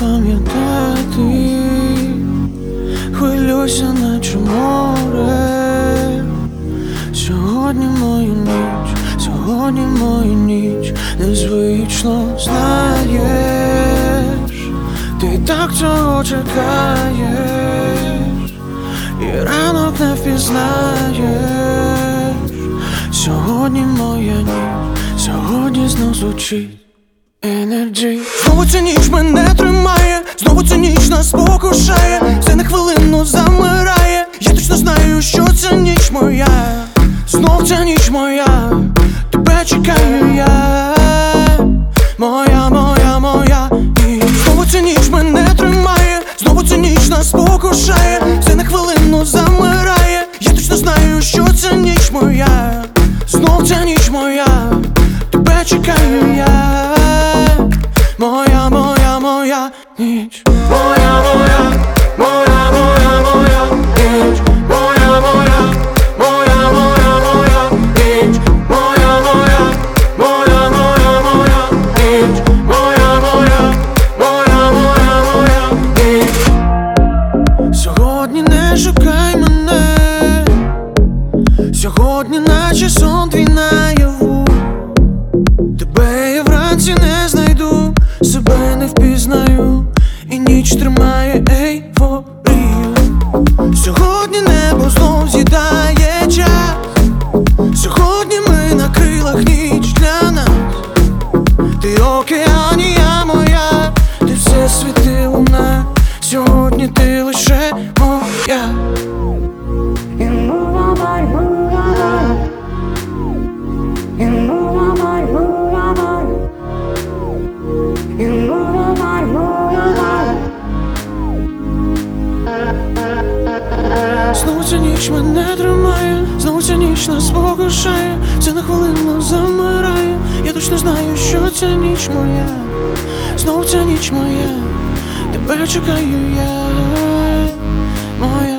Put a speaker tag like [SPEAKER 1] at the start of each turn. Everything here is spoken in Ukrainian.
[SPEAKER 1] пам'ятати, хвилюйся, наче море. Сьогодні моя ніч, сьогодні моя ніч, незвично знаєш, ти так цього чекаєш, і ранок не впізнаєш. Сьогодні моя ніч, сьогодні знов звучить Energy. Знову ця ніч мене тримає, знову ця ніч нас покушає, все на хвилину замирає. Я точно знаю, що ця ніч моя, знов ця ніч моя, тебе чекаю я, моя, моя, моя ніч. Знову ця ніч мене тримає, знову ця ніч нас покушає, все на хвилину замирає. Я точно знаю, що ця ніч моя, знов ця ніч моя, тебе чекаю я, моя, моя, моя ніч. Моя, моя, моя, моя, моя ніч. Моя, моя, моя, моя, моя ніч. Моя, моя, моя, моя, моя ніч. Моя, моя, моя, моя, моя ніч. Сьогодні не шукай мене, сьогодні наче сон твій наяву. Тебе я вранці не знайду, себе не впізнаю, і ніч тримає ейфорію. Сьогодні небо знов з'їдає час, сьогодні ми на крилах, ніч для нас. Ти океанія моя, ти все світи луна, сьогодні ти лише моя. Знову ця ніч мене тримає, знову ця ніч нас покушає, все на хвилину замирає. Я точно знаю, що ця ніч моя, знову ця ніч моя, тебе чекаю я, моя.